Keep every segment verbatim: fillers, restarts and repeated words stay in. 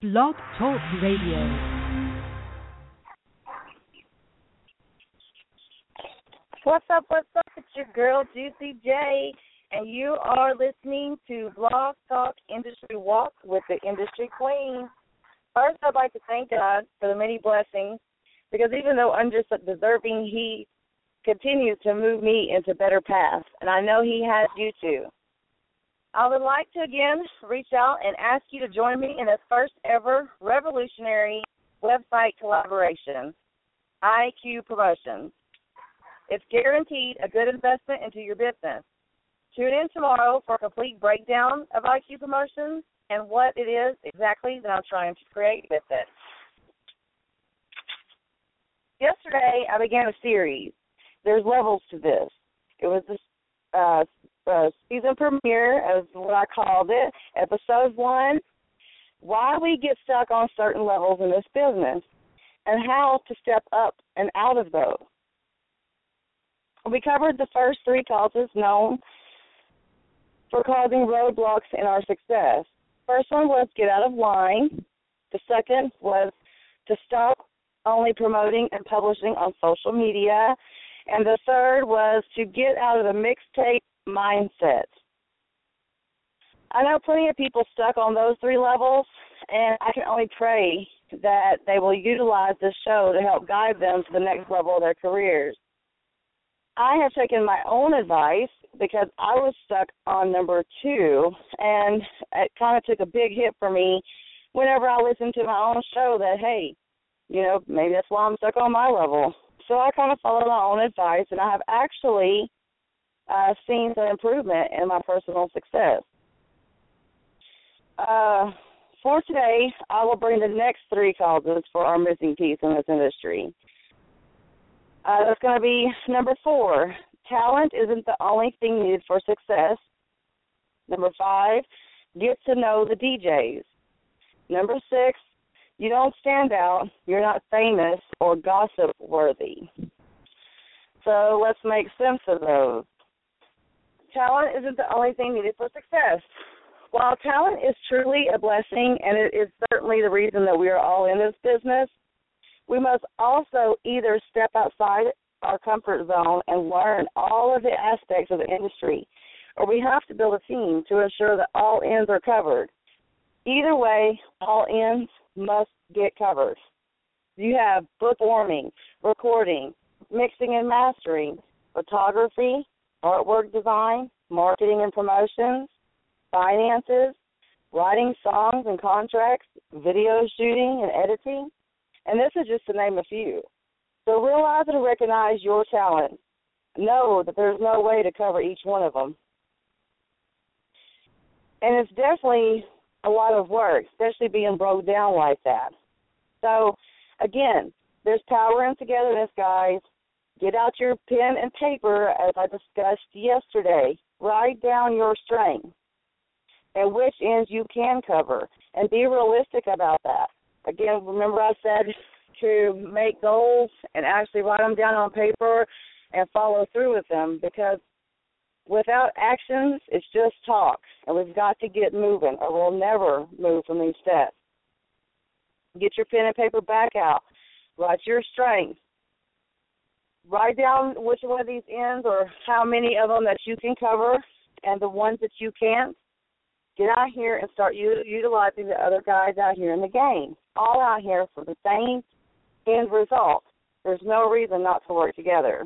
Blog Talk Radio. What's up, what's up? It's your girl, Juicy J, and you are listening to Blog Talk Industry Walk with the Industry Queen. First, I'd like to thank God for the many blessings, because even though undeserving, He continues to move me into better paths, and I know He has you too. I would like to again reach out and ask you to join me in this first ever revolutionary website collaboration, I Q Promotions. It's guaranteed a good investment into your business. Tune in tomorrow for a complete breakdown of I Q Promotions and what it is exactly that I'm trying to create with it. Yesterday, I began a series. There's levels to this. It was this uh, uh, season premiere of what I called it, Episode one, Why We Get Stuck on Certain Levels in This Business and How to Step Up and Out of those. We covered the first three causes known for causing roadblocks in our success. First one was get out of line. The second was to stop only promoting and publishing on social media. And the third was to get out of the mixtape mindset. I know plenty of people stuck on those three levels, and I can only pray that they will utilize this show to help guide them to the next level of their careers. I have taken my own advice because I was stuck on number two, and it kind of took a big hit for me whenever I listened to my own show that, hey, you know, maybe that's why I'm stuck on my level. So I kind of followed my own advice, and I have actually uh, seen some improvement in my personal success. Uh, for today, I will bring the next three causes for our missing piece in this industry. Uh, that's going to be number four, talent isn't the only thing needed for success. Number five, get to know the D Js. Number six, you don't stand out, you're not famous or gossip-worthy. So let's make sense of those. Talent isn't the only thing needed for success. While talent is truly a blessing, and it is certainly the reason that we are all in this business, we must also either step outside our comfort zone and learn all of the aspects of the industry, or we have to build a team to ensure that all ends are covered. Either way, all ends must get covered. You have performing, recording, mixing and mastering, photography, artwork design, marketing and promotions, finances, writing songs and contracts, video shooting and editing, and this is just to name a few. So realize and recognize your talents. Know that there's no way to cover each one of them. And it's definitely a lot of work, especially being broke down like that. So, again, there's power in togetherness, guys. Get out your pen and paper, as I discussed yesterday. Write down your strengths and which ends you can cover, and be realistic about that. Again, remember I said to make goals and actually write them down on paper and follow through with them, because without actions, it's just talk, and we've got to get moving, or we'll never move from these steps. Get your pen and paper back out. Write your strengths. Write down which one of these ends or how many of them that you can cover, and the ones that you can't. Get out here and start u- utilizing the other guys out here in the game, all out here for the same end result. There's no reason not to work together.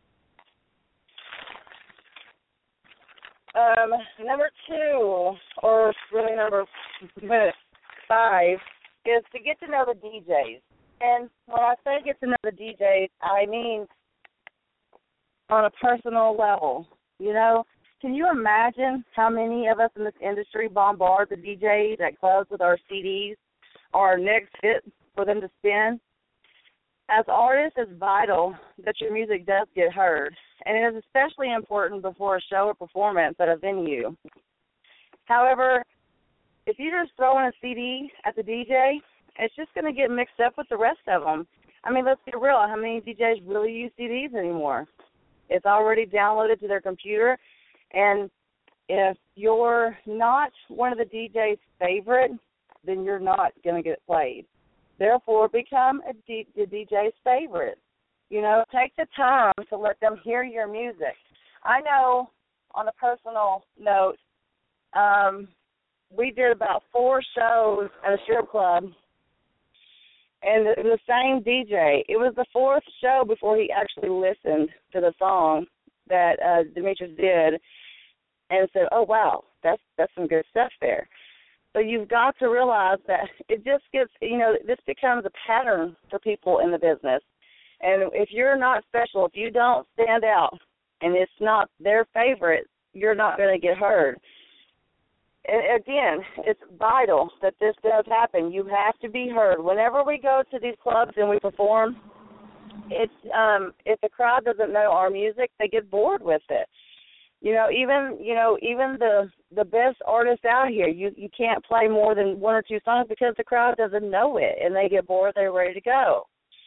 Um, number two, or really number five, is to get to know the D Js. And when I say get to know the D Js, I mean on a personal level. You know, can you imagine how many of us in this industry bombard the D Js at clubs with our C Ds or our next hit for them to spin? As artists, it's vital that your music does get heard, and it is especially important before a show or performance at a venue. However, if you just throw in a C D at the D J, it's just going to get mixed up with the rest of them. I mean, let's be real. How many D Js really use C Ds anymore? It's already downloaded to their computer, and if you're not one of the D J's favorite, then you're not going to get played. Therefore, become a D- the D J's favorite. You know, take the time to let them hear your music. I know, on a personal note, um, we did about four shows at a strip club, and it was the same D J. It was the fourth show before he actually listened to the song that uh, Demetrius did and said, oh, wow, that's that's some good stuff there. So you've got to realize that it just gets, you know, this becomes a pattern for people in the business. And if you're not special, if you don't stand out and it's not their favorite, you're not going to get heard. And again, it's vital that this does happen. You have to be heard. Whenever we go to these clubs and we perform, it's um, if the crowd doesn't know our music, they get bored with it. You know, even you know, even the the best artists out here, you you can't play more than one or two songs because the crowd doesn't know it, and they get bored. They're ready to go.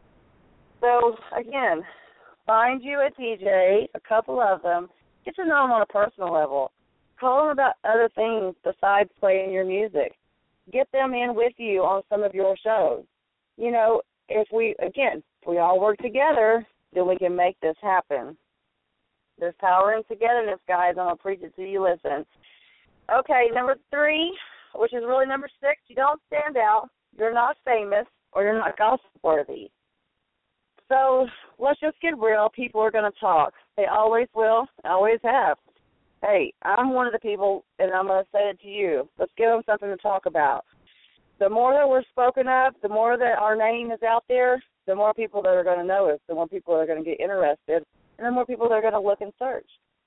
So again, find you a D J, a couple of them, get to know them on a personal level. Call them about other things besides playing your music. Get them in with you on some of your shows. You know, if we again, if we all work together, then we can make this happen. There's power in togetherness, guys. I'm going to preach it to you. Listen. Okay, number three, which is really number six, you don't stand out, you're not famous, or you're not gossip-worthy. So let's just get real. People are going to talk. They always will, always have. Hey, I'm one of the people, and I'm going to say it to you. Let's give them something to talk about. The more that we're spoken of, the more that our name is out there, the more people that are going to know us, the more people that are going to get interested, and the more people that are going to look and search.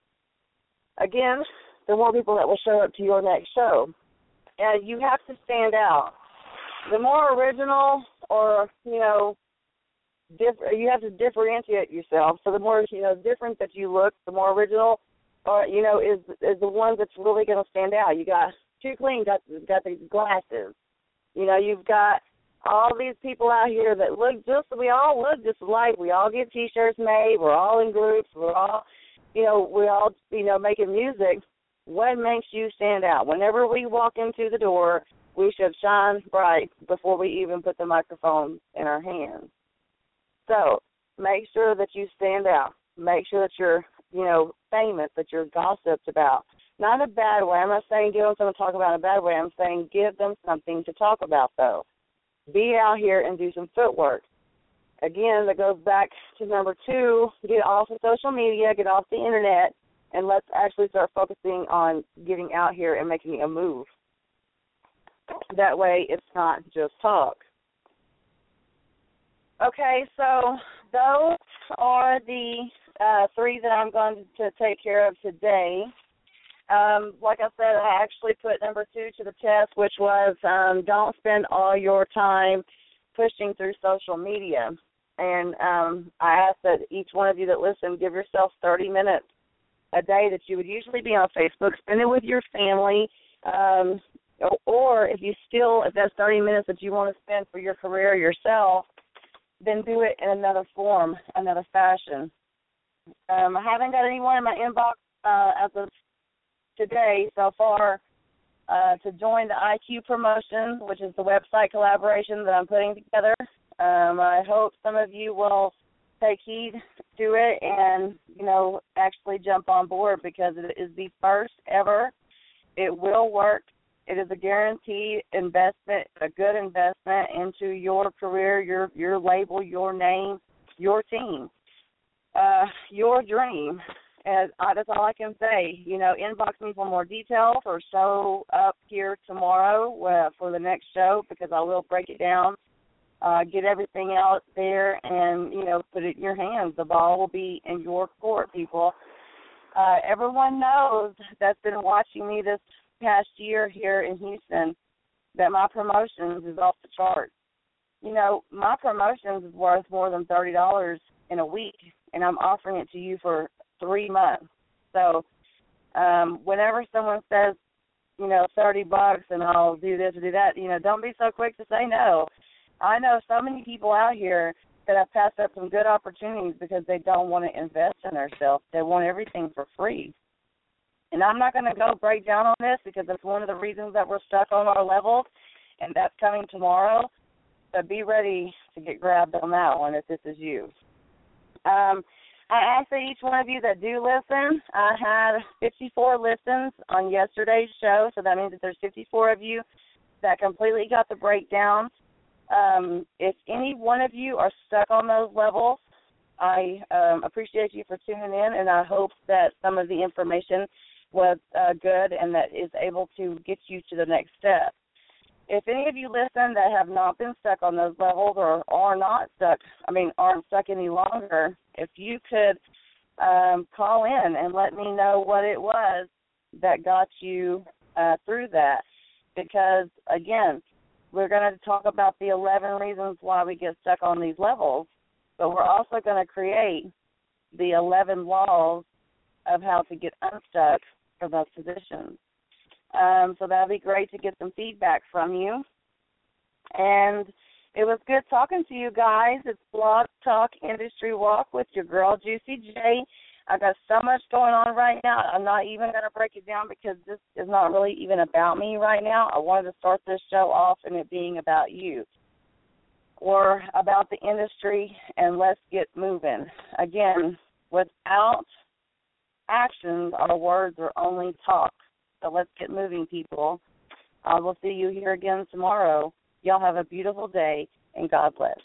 Again, the more people that will show up to your next show. And you have to stand out. The more original or, you know, diff- you have to differentiate yourself. So the more, you know, different that you look, the more original, or, you know, is is the one that's really going to stand out. You got Too Clean, got, got the glasses. You know, you've got all these people out here that look just, we all look just alike. We all get T-shirts made. We're all in groups. We're all, you know, we're all, you know, making music. What makes you stand out? Whenever we walk into the door, we should shine bright before we even put the microphone in our hands. So make sure that you stand out. Make sure that you're, you know, famous, that you're gossiped about. Not in a bad way. I'm not saying give them something to talk about in a bad way. I'm saying give them something to talk about, though. Be out here and do some footwork. Again, that goes back to number two, get off of social media, get off the internet, and let's actually start focusing on getting out here and making a move. That way it's not just talk. Okay, so those are the uh, three that I'm going to take care of today. Um, like I said, I actually put number two to the test, which was um, don't spend all your time pushing through social media. And um, I ask that each one of you that listen, give yourself thirty minutes a day that you would usually be on Facebook. Spend it with your family. Um, or if you still, if that's thirty minutes that you want to spend for your career yourself, then do it in another form, another fashion. Um, I haven't got anyone in my inbox uh, as of today so far uh, to join the I Q promotion, which is the website collaboration that I'm putting together. Um, I hope some of you will take heed to it and, you know, actually jump on board because it is the first ever. It will work. It is a guaranteed investment, a good investment into your career, your your label, your name, your team, uh, your dream. And uh, that's all I can say. You know, inbox me for more details or show up here tomorrow uh, for the next show because I will break it down, uh, get everything out there, and, you know, put it in your hands. The ball will be in your court, people. Uh, everyone knows that's been watching me this past year here in Houston that my promotions is off the charts. You know, my promotions is worth more than thirty dollars in a week, and I'm offering it to you for three months. So um, whenever someone says, you know, thirty bucks and I'll do this or do that, you know, don't be so quick to say no. I know so many people out here that have passed up some good opportunities because they don't want to invest in themselves. They want everything for free. And I'm not going to go break down on this because it's one of the reasons that we're stuck on our level and that's coming tomorrow. So be ready to get grabbed on that one if this is you. Um, I ask that each one of you that do listen, I had fifty-four listens on yesterday's show, so that means that there's fifty-four of you that completely got the breakdown. Um, if any one of you are stuck on those levels, I um, appreciate you for tuning in, and I hope that some of the information was uh, good and that is able to get you to the next step. If any of you listen that have not been stuck on those levels or are not stuck, I mean, aren't stuck any longer, if you could um, call in and let me know what it was that got you uh, through that. Because, again, we're going to talk about the eleven reasons why we get stuck on these levels, but we're also going to create the eleven laws of how to get unstuck for those positions. Um, so that would be great to get some feedback from you. And it was good talking to you guys. It's Blog Talk Industry Walk with your girl, Juicy J. I got so much going on right now. I'm not even going to break it down because this is not really even about me right now. I wanted to start this show off and it being about you or about the industry, and let's get moving. Again, without actions, our words are only talk. So let's get moving, people. I will see you here again tomorrow. Y'all have a beautiful day, and God bless.